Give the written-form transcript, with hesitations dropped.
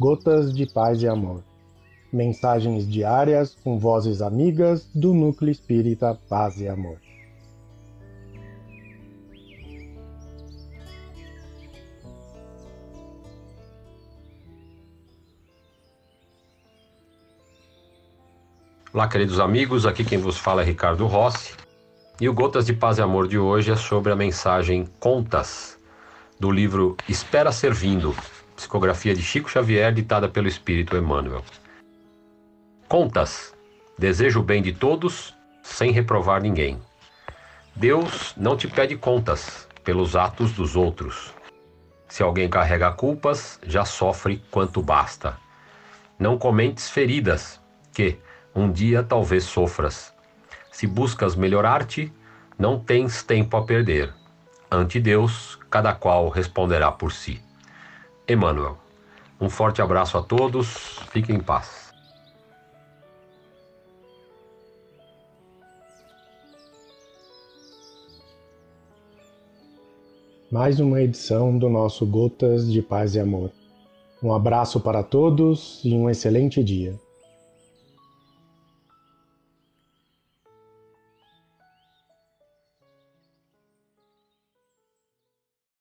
Gotas de Paz e Amor. Mensagens diárias com vozes amigas do Núcleo Espírita Paz e Amor. Olá, queridos amigos, aqui quem vos fala é Ricardo Rossi, e o Gotas de Paz e Amor de hoje é sobre a mensagem Contas, do livro Espera Servindo, psicografia de Chico Xavier, ditada pelo Espírito Emmanuel. Contas, deseja o bem de todos, sem reprovar ninguém. Deus não te pede contas pelos atos dos outros. Se alguém carrega culpas, já sofre quanto basta. Não comentes feridas, que um dia talvez sofras. Se buscas melhorar-te, não tens tempo a perder. Ante Deus, cada qual responderá por si. Emmanuel. Um forte abraço a todos, fiquem em paz. Mais uma edição do nosso Gotas de Paz e Amor. Um abraço para todos e um excelente dia.